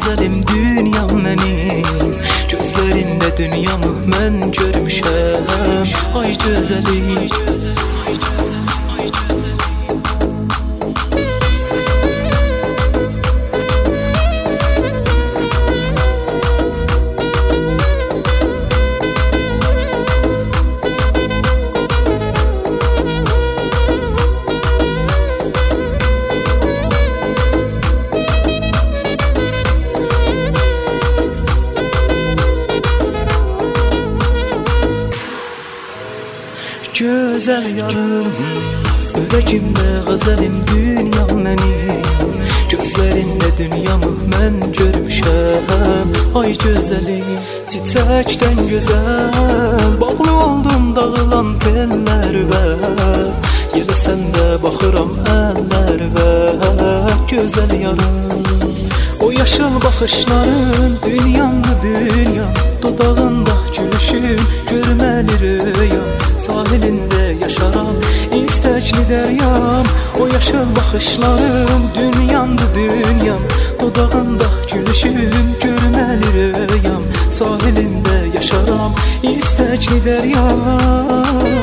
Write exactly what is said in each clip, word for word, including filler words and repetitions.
gözəlim dünyam mənim. Gözlərində dünyamı mən görmüşəm. Ay gözəlim, ay gözəlim, ay gözəlim, ay gözəlim. Gözəl yarım, ürəyimdə qəzəlim dünyam mənim. Gözlərində dünyamı mən görmüşəm. Ay gözəlim, çiçəkdən gözəl, bağlı oldum dağılan tellərvə. Yelə səndə baxıram əllərvə. Gözəl yarım, o yaşıl baxışların dünyamdı dünyam. Dodağında gülüşün görməli rüyam. Sahilində yaşaram, istəkli dəryam. O yaşıl baxışlarım dünyamdı dünyam. Dodağında gülüşüm görməli rüyam. Sahilində yaşaram, istəkli dəryam.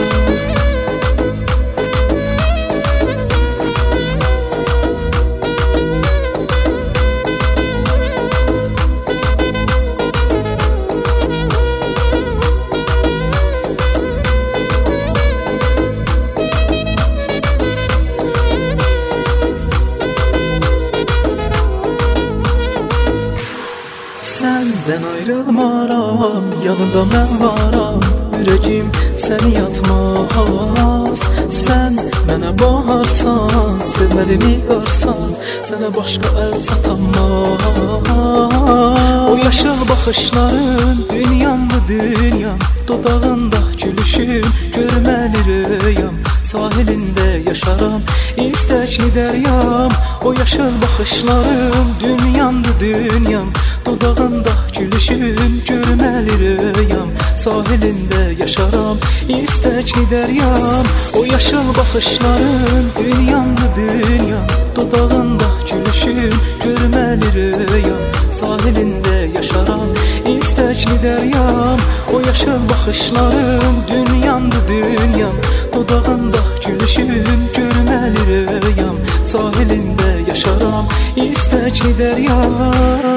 Səndən ayrılmaram, yanında mən varam. Ürəyim səni yatmaz. Sən mənə baharsan, sevməlimi qarsan. Sənə başqa əl çatanmaz. O yaşıl baxışların dünyamdı dünyam. Dodağında gülüşüm görməli rüyam. Sahilində yaşaram, istəkli dəryam. O yaşıl baxışlarım dünyamdı dünyam. Dodağında gülüşüm görməli rüyam. Sahilində yaşaram, istəkli dəryam. O yaşıl baxışların dünyamdı dünyam. Dodağında gülüşüm görməli rüyam. Sahilində yaşaram, istəkli dəryam. O yaşıl baxışların dünyamdı dünyam. Dodağında gülüşüm görməli rüyam. Sahilində yaşaram, istəkli dəryam.